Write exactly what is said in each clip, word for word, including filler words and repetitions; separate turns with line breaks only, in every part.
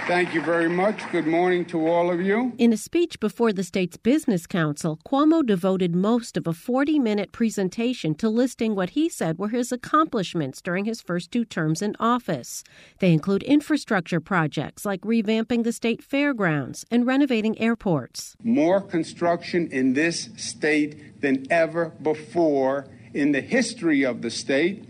Thank you very much. Good morning to all of you.
In a speech before the state's Business Council, Cuomo devoted most of a forty-minute presentation to listing what he said were his accomplishments during his first two terms in office. They include infrastructure projects like revamping the state fairgrounds and renovating airports.
More construction in this state than ever before in the history of the state.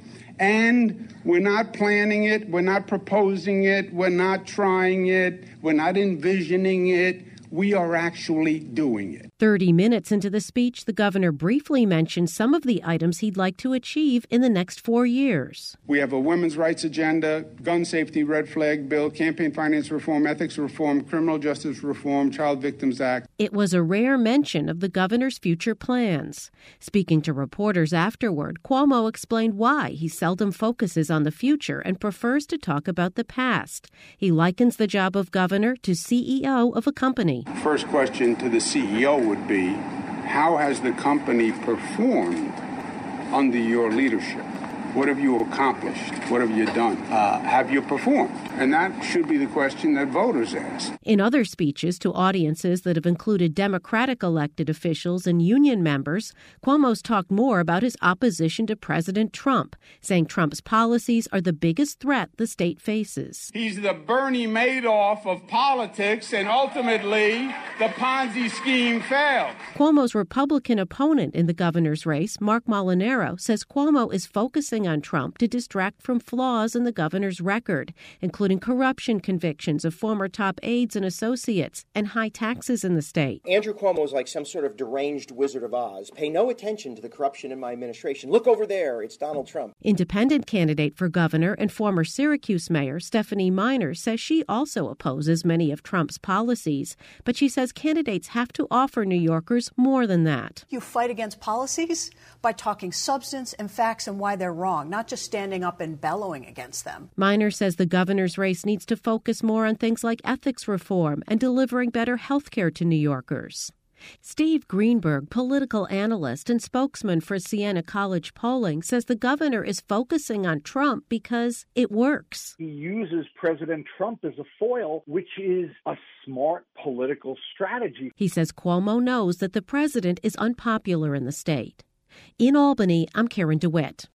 And we're not planning it, we're not proposing it, we're not trying it, we're not envisioning it. We are actually doing it.
Thirty minutes into the speech, the governor briefly mentioned some of the items he'd like to achieve in the next four years.
We have a women's rights agenda, gun safety, red flag bill, campaign finance reform, ethics reform, criminal justice reform, Child Victims Act.
It was a rare mention of the governor's future plans. Speaking to reporters afterward, Cuomo explained why he seldom focuses on the future and prefers to talk about the past. He likens the job of governor to C E O of a company.
First question to the C E O would be, how has the company performed under your leadership? What have you accomplished? What have you done? Uh, have you performed? And that should be the question that voters ask.
In other speeches to audiences that have included Democratic elected officials and union members, Cuomo's talked more about his opposition to President Trump, saying Trump's policies are the biggest threat the state faces.
He's the Bernie Madoff of politics, and ultimately the Ponzi scheme failed.
Cuomo's Republican opponent in the governor's race, Mark Molinaro, says Cuomo is focusing on Trump to distract from flaws in the governor's record, including corruption convictions of former top aides and associates and high taxes in the state.
Andrew Cuomo is like some sort of deranged Wizard of Oz. Pay no attention to the corruption in my administration. Look over there. It's Donald Trump.
Independent candidate for governor and former Syracuse mayor Stephanie Miner says she also opposes many of Trump's policies, but she says candidates have to offer New Yorkers more than that.
You fight against policies by talking substance and facts and why they're wrong, not just standing up and bellowing against them.
Miner says the governor's race needs to focus more on things like ethics reform and delivering better health care to New Yorkers. Steve Greenberg, political analyst and spokesman for Siena College Polling, says the governor is focusing on Trump because it works.
He uses President Trump as a foil, which is a smart political strategy.
He says Cuomo knows that the president is unpopular in the state. In Albany, I'm Karen DeWitt.